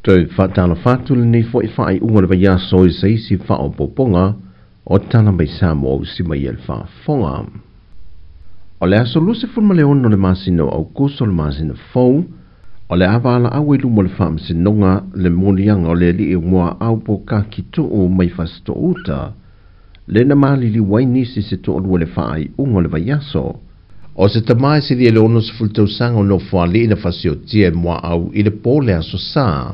Toi whatala whatule nei fo I whaai unga le vaya soi seisi whao poponga o tala mai Samoa au si mai el whafonga. O le aso luse fulma le ono le masino au kuso le masino fau, o le avala au ilu mo le whaamsinonga le monianga o le li mua au po ka ki tuu mai fasto uta, le na mali li wainisi se to le whaai unga le vayaso. O se tamai se li le ono se fultau sanga no whaali ina fasio tia mua au i le po le aso saa.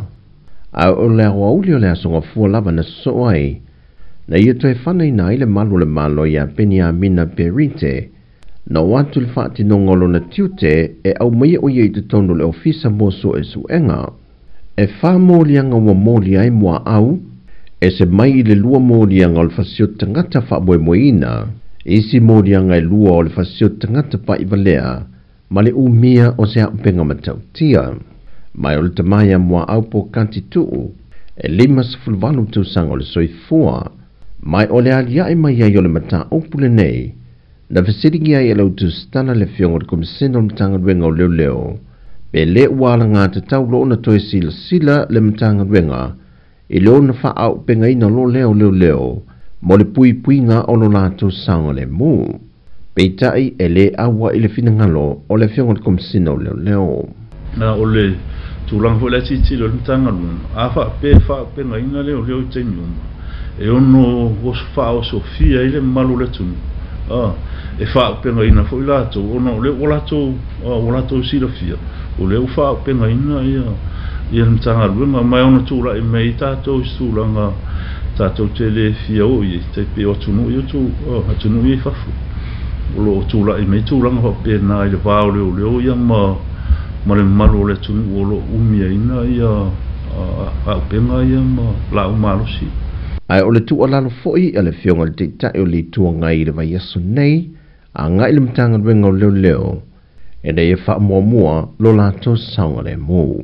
O le au li o le aso ngafua lava na soai, na ia toi whanai na ile malu le malo ia peni a mina perite, na watu le whaati nongolo na tiute e au mai o ia I te tono le ofisa moso e suenga. E wha mōlianga wa mōlia e mua au, e se mai I le lua mōlianga o le fasio tangata wha moe moina, isi mōlianga e lua o le fasio tangata pa I valea, ma le umia o se hapenga matau tia. Mai o le tamaya mua au po kanti tuu, e lima sifulvalu tu sang o le soifua, mai o le alia e mai ai o le mata opule nei, na fesiringi ai e lau tu stana le fiongo le komisena o mtanga duenga o leo leo, pe le uala ngā te tau loo na toi sila sila le mtanga duenga, I leo na wha au penga ina lo leo leo leo, mo le pui pui ngā ono lātou sanga le mu. Peitai e le awa I le finangalo o le fiongo le komisena o leo leo. Na o le tulang fo le titi lo mtanga duenga, a wha penga ina leo leo I tenu. E ono was fao Sofia ile malu le tunu e fa penga ina fo ilato ono le olato sila fia o le fa penga ina ia mtanga ruenga mai ono tula e mai tato sulanga tato tele fia o I te pe o tunu I tu tunu I fafu o lo tula e mai tulanga fa pena ile va o le ia ma le malu le tunu o lo umia ina ia a penga ia ma la umalosi. Ai o le tua lalo foi a le fionga le teitai o li tua ngai le vai aso nei, a ngai le mtanga duenga o leo leo, e nei e wha mua mua lo lato saunga le mō.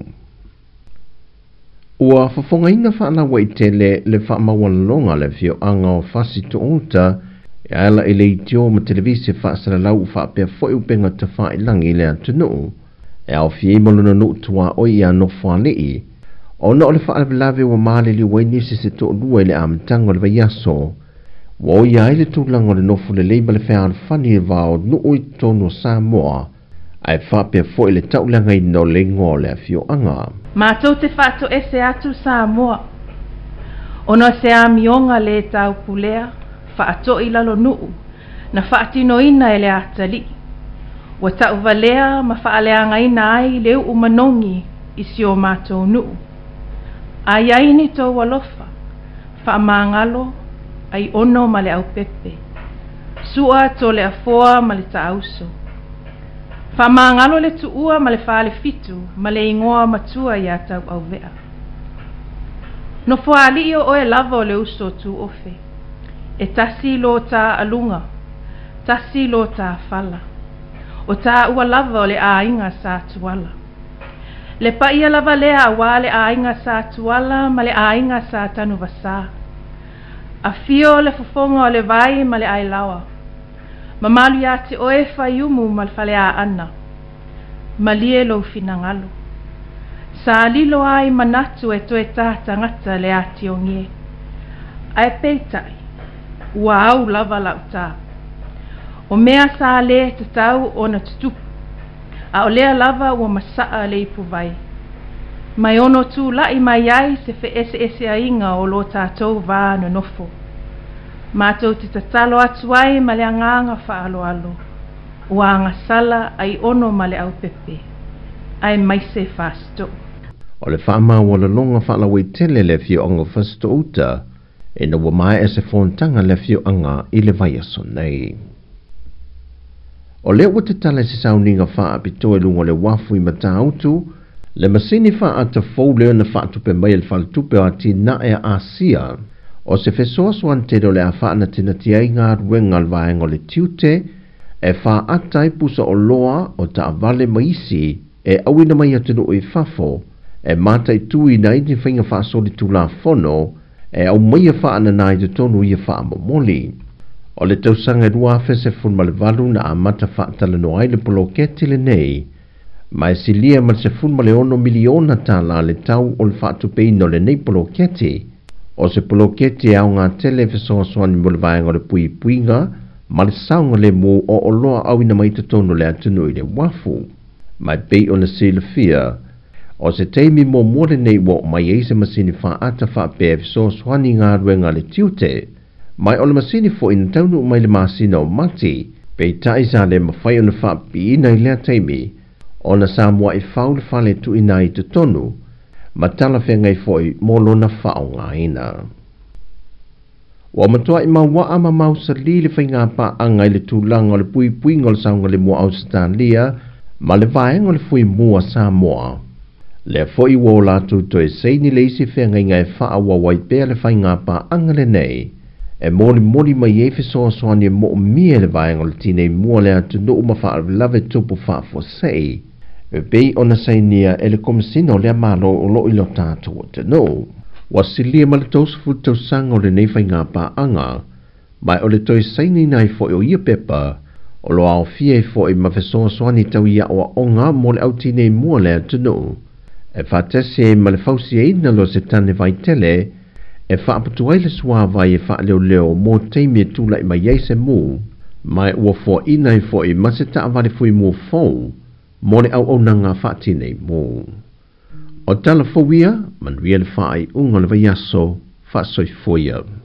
Ua whafonga ina wha ana wai tele le wha mawanalonga le fio anga o fasi to uta, e ala I le itio ma televisi wha asara lau wha pia foi upenga ta wha ilangi le atunu, e au fie maluna no tua o ia no whanei, o na o le whaalawelawe wa maale li wainisi se to lua le amtanga le vaiaso. Wa o ia ele tūlanga le nofu le leiba le whea alfani e vao nuu I tono Samoa, ai whapea fo le taulanga I no le ngō le afio anga. Mātou te whaato ese atu Samoa. Ono se amionga le tau pulea, whaato I lalo nuu, na whaatino ina ele atali. Wa tau valea ma whaaleanga ina ai leu umanongi isi o mātou nuu. Ai ai ni tō walofa, whaamangalo, ai ono ma le au pepe. Sua tō le afoa ma le taauso. Whaamangalo le tuua ma le whaale fitu, ma le ingoa matua I atau au vea. No whaali o e lava o le uso tu ofe. E tasi lo ta alunga, tasi lo ta fala. O ta ua lava o le ainga sa tuala. Le paia lava lea wale ainga sa tuala ma le ainga sa tanu vasa. A fio le fofonga o le vai ma le ailawa. Ma malu ya te oe whaiumu ma le whale a ana. Ma lie lo finangalo. Sa lilo ai manatu e toe tā tangata le ati o ngie. Ai peitai, ua au lava lau tā. O mea sa le te tau o na tutupu. A o lea lava ua masaa le ipu vai. Mai ono tu lai mai ai se fe ese a inga o lo tātou vā no nofo. Mātou te tatalo atu ai ma le anganga wha alo alo. Ua anga sala ai ono ma le au pepe. Ai mai se fasto. O le whaama wala longa wha lawe tele le fio anga fasto uta, e na wa mai e se fontanga le fio anga I le vai aso nei. O le ua te tala se sauninga wha apito e lunga le wafu I mata autu, le masini wha ata fau leo na wha tupe mai le wha tupe o ati na e asia, o se fesoa swan te do le a wha na tina tiai ngā ruenga alvaenga le tiute, e wha ata I pusa o loa o ta avale maisi, e awina mai atunu I fafo, e mata I tui na iti whainga wha soli tu la fono, e au mai a wha ananai te tonu I a wha momoli. O le tausanga rua fese fun ma le valu na amata whaatala no ai le poloketi le nei, Mai silia ma se fun ma le ono miliona tala le tau o le whaatu peino le nei polokete. O se polokete au ngā tele fesoasoani mo le vaenga le pui puinga, ma le saunga le mo o loa au ina mai tatono le atunu i le wafu. Mai pei o na silafia, o se teimi mo mole nei wo mai eise masini wha ata wha pe fesoasoani ngā ruenga le tiute. Mai o le masini fo ina taunu mai le masina o mati, pei taisa le mawhai o na wha pi ina i lea teimi, o na Samoa i whau le whale tu ina i te tonu, ma tala whengai foi molo na whao ngā ina. Wa matua i maua ama mau sa li le whainga pa anga i le tūlanga le pui pui ngol saunga le mua Australia, ma le vaenga le fui mua Samoa. Le foi wo la tu toi sei ni le isi whengai ngai wha wa wai pēr le whainga pa anga le nei, e mori mai e fisoa soani e mo mie le vaenga le tine mua le atu no uma wha lave tupu wha fo sei, e pei ona sainia e le komisino le amalo o lo ilo tātou o te no. Wa silia ma le tausafu tausanga o le nei whainga pa anga, mai o le toi saini nai fo o ia pepa, o lo ao fie fo i mawhesoa soani tau ia o onga mo le au tine mua le atu no. E whaatese ma le fausi e ina lo se tane vai tele, e whaapatu ai le suawai e wha leo mo teimi e tūla i mai eise mu, mai ua fo inai fo i maseta avare fui mu fau, mo le au nanga whaatine mu. O tala fowia, man ria le whaai unga le vaiaso, wha soi foia.